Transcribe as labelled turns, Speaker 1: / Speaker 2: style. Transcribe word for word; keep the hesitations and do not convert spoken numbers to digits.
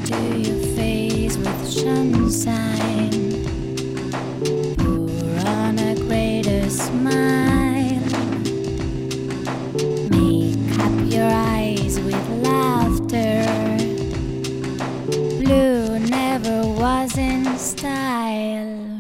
Speaker 1: to your face with sunshine. Pour on a greater smile. Make up your eyes with laughter. Blue never was in style.